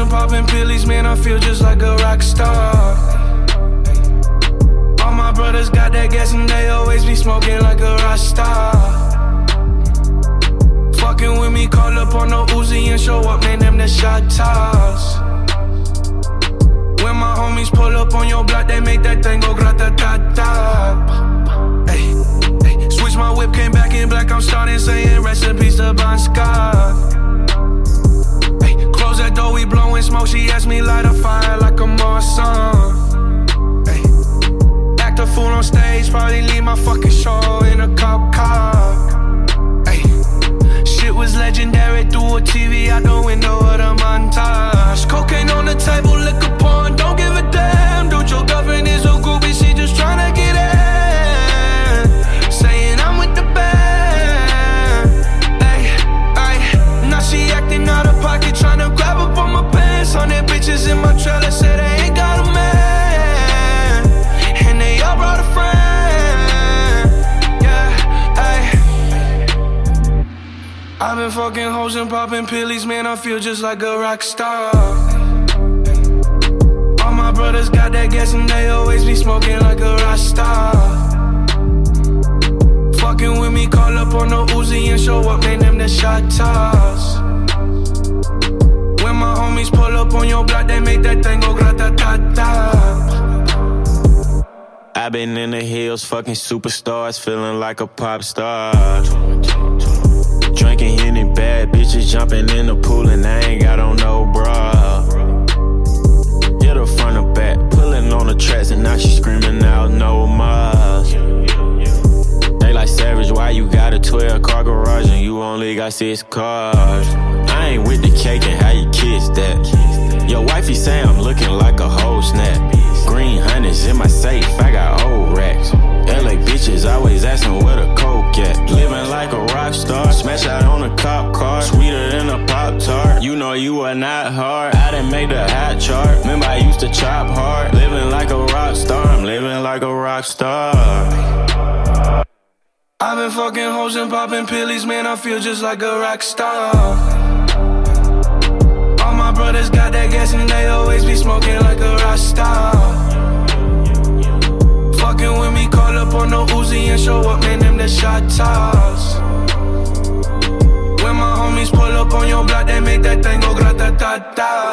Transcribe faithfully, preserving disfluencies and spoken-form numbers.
popping pillies, man, I feel just like a rock star. All my brothers got that gas and they always be smoking like a rock star. Fucking with me, call up on no Uzi and show up, man, them the shot toss. When my homies pull up on your block, they make that thing go grata-ta-ta. Ay, ay. Switch my whip, came back in black, I'm starting saying recipes to Bon Scott. Ay, close that door, we blowing smoke, she asked me light a fire like a Marsan. Ay, act a fool on stage, probably leave my fucking show in a cop car. Ay, shit was legendary through a T V out the window of the montage. Cocaine on the table, liquor porn, don't give a damn. Dude, your girlfriend is a groupie, she just tryna get in. Saying I'm with the band. Ay, ay, now she acting out of pocket, tryna grab up on my pants. On their bitches in my trailer, say they ain't got a man. And they all brought a friend. Yeah, ay. I've been fucking hoes and popping pillies, man, I feel just like a rock star. All my brothers got that gas and they always be smoking like a rock star. Fucking with me, call up on no Uzi and show up, man, them the shot toss. When my homies pull up on your block, they make that thing go grata-ta-ta. I've been in the hills, fucking superstars, feeling like a pop star. Drinking Henny, bad bitches jumping in the pool and I ain't got on no bra. Hit her front or back, pulling on the tracks and now she screaming out no more. They like Savage, why you got a twelve car garage and you only got six cars? I ain't with the cake and how you kiss that. Your wifey say I'm looking like a whole snap. Green hundreds in my safe, I got old racks. L A bitches always asking where the coke at. Living like a rock star, smash out on a cop car. Sweeter than a Pop-Tart, you know you are not hard. I done made the hot chart, remember I used to chop hard. Living like a rock star, I'm living like a rock star. I've been fucking hoes and popping pillies, man, I feel just like a rock star. All my brothers got that gas and they always be smoking like a rock star. Fucking with me, call up on no Uzi and show up, man, them the shot toss. When my homies pull up on your block, they make that thing go grata-ta-ta.